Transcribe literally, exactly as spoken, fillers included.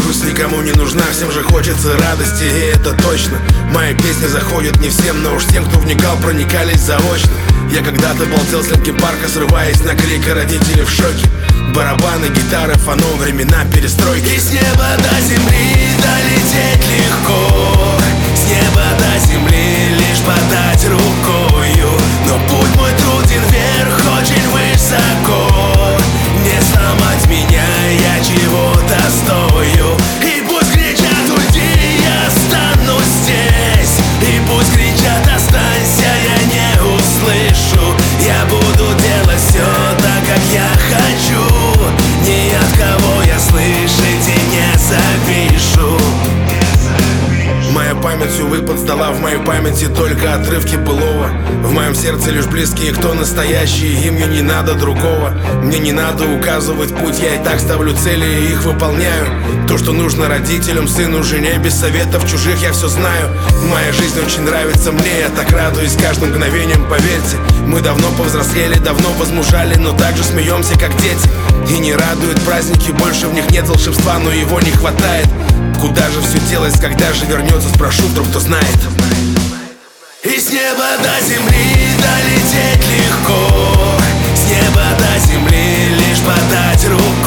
грусть никому не нужна, всем же хочется радости, и это точно. Мои песни заходят не всем, но уж тем, кто вникал, проникались заочно. Я когда-то болтел с Линкин Парка, срываясь на крик, и родители в шоке. Барабаны, гитары, фано, времена перестройки. И с неба до земли долететь легко, с неба до земли лишь подать рукою. Но путь мой труден вверх, очень высоко. Не сломать меня, я чего-то стою. И пусть кричат уйди, я останусь здесь. И пусть кричат останься, я не услышу. Я буду делать все так, как я хочу. Ни от кого я слышать и не завишу. Моя память, увы, подсдала в моей памяти только отрывки былого. В моем сердце лишь близкие, кто настоящие, им мне не надо другого. Мне не надо указывать путь, я и так ставлю цели и их выполняю. То, что нужно родителям, сыну, жене, без советов чужих я все знаю. Моя жизнь очень нравится мне, я так радуюсь каждым мгновением, поверьте. Мы давно повзрослели, давно возмужали, но также смеемся, как дети. И не радуют праздники, больше в них нет волшебства, но его не хватает. Куда же все делось, когда же вернется, спрошу, вдруг кто знает. И с неба до земли долететь легко, с неба до земли лишь подать руку.